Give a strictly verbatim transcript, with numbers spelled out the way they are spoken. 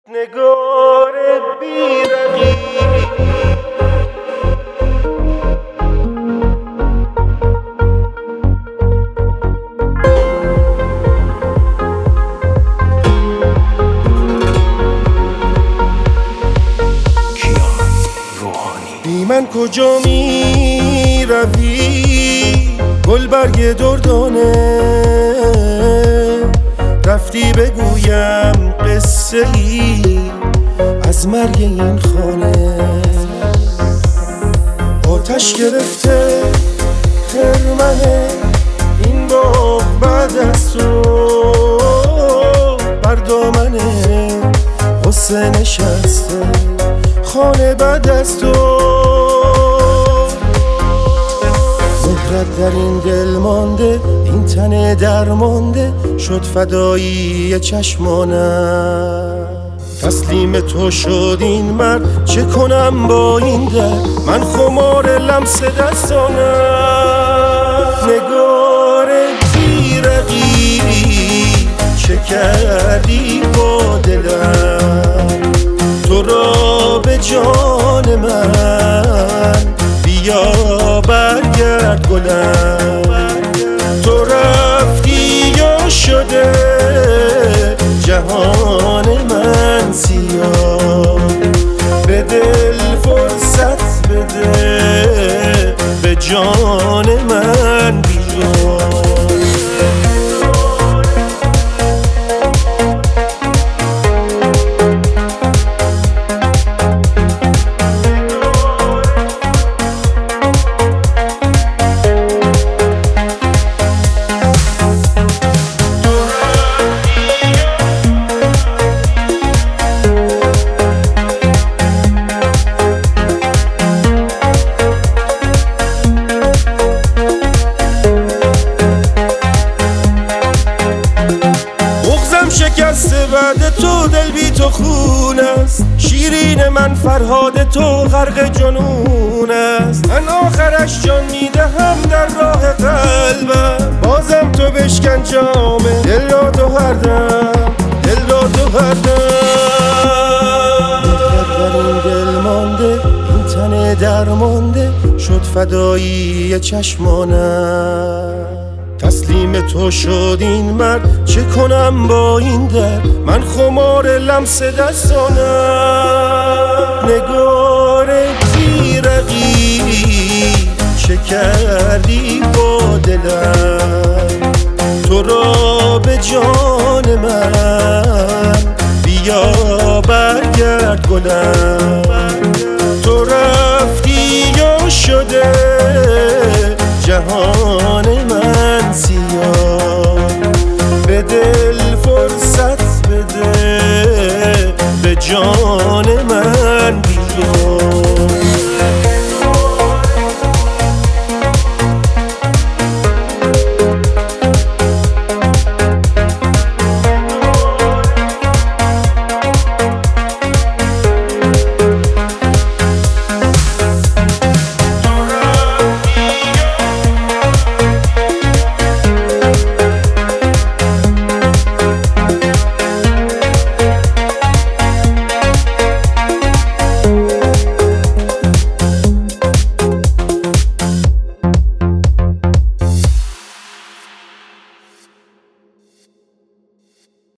نگار بیرقی بی من کجا می روی گل برگ دردانه رفتی بگویم قصه ای از مرگ این خانه آتش گرفته خرمن این باغ بعد از تو بر دامن غصه نشسته خانه بعد از تو مهرت در این دل مانده این تن درمانده شد فدایی چشمانم تسلیم تو شد این مرد چه کنم با این درد من خمار لمس دستانم نگار بیرقی چه کردی با دلم تو را به جان من بیا برگرد گلم تو رفتی یا شده جهان من سیاه به دل فرصت بده به جان من بیا شکسته بعد تو دل بی تو خون است شیرین من فرهاد تو غرق جنون است من آخرش جان میدهم در راه قلبم بازم تو بشکن جامه دل را تو هر دم دل را تو هر دم در این دل مانده این تن درمانده شد فدایی چشمانم تسلیم تو شد این مرد چه کنم با این درد من خمار لمس دستانم نگار بیرقی چه کردی با دلم تو را به جان من بیا برگرد گلم تو رفتی یا شده جهان من سیاه